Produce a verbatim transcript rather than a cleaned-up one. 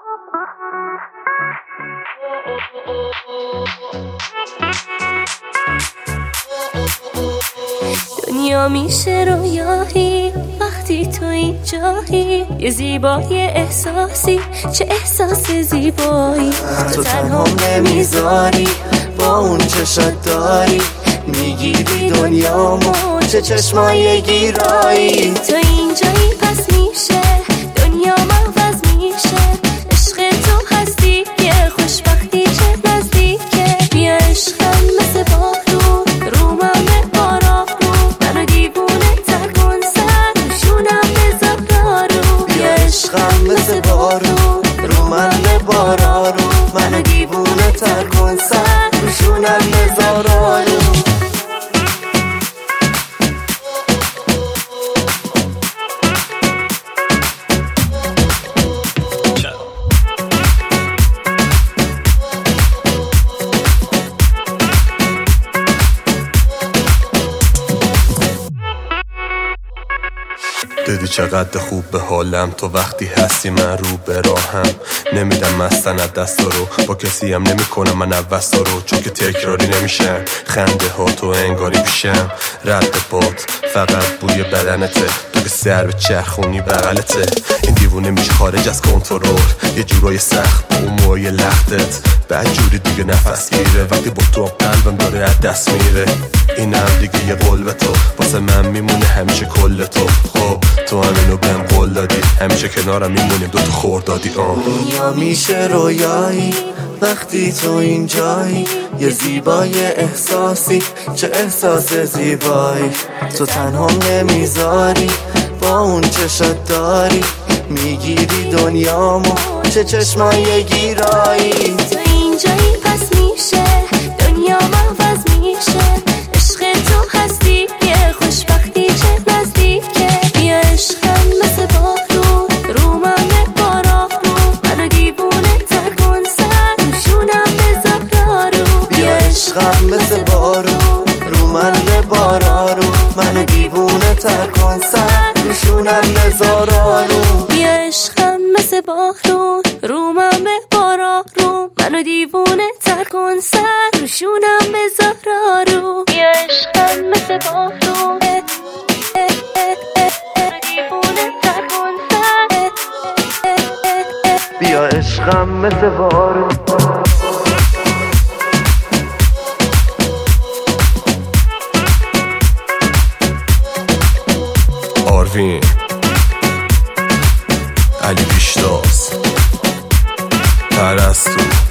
دنیا میشه رویایی وقتی تو اینجایی، یه زیبای احساسی، چه احساس زیبایی. تو تنها نمیذاری با اون چشات داری، میگیری دنیامو، چه چشمای گیرایی. تو اینجایی پس میشه دنیا عوض میشه، عشق تو هستی که خوشبختی چه نزدیکه. بیا عشقم مثل بارون رو من ببارا رو، منو دیوونه تر کن سر روشونم بذار دارو. بیا عشقم مثل بارون رو من ببارا رو، منو دیوونه تر کن سر روشونم بذار دارو. دیدی چقدر خوب به حالم تو وقتی هستی من رو به راهم. نمیدم مستند دستا رو با کسی هم نمی کنم من عوضا رو، چون که تکراری نمیشن خنده ها تو انگاری پیشم. رد پات فقط بوی بدنته، تو که سر به چرخونی بغلته. این دیوونه میشه خارج از کنترل، یه جورای سخت با اون موهای لختت. بعد جوری دیگه نفس گیره وقتی با تو قلبم داره از دست میره. اینم دیگه یه قول به تو واسه من میمونه همیشه کل تو. خب تو همینو بهم قول دادی، همیشه کنارم میمونیم دوتا خوردادی. آه دنیا میشه رویایی وقتی تو اینجایی، یه زیبای احساسی، چه احساس زیبایی. تو تنها نمیذاری با اون چشات داری، میگیری دنیامو، چه چشمای گیرایی. تو اینجایی پس میشه دنیا عوض میشه، عشق تو هستی که خوشبختی چه نزدیکه. بیا عشقم مثل بارون رو من ببارا رو، منو دیوونه تر کن سر روشونم بذار دارو. بیا عشقم مثل بارون رو من ببارا رو، منو دیوونه تر کن سر روشونم بذار دارو. بیا عشقم مثل بارون رو من ببارا رو، منو دیوونه تر کن سر روشونم بذار دارو. بیا عشقم مثل بارون بیا عشقم مثل بارون. آروین علی پیشتاز پرستو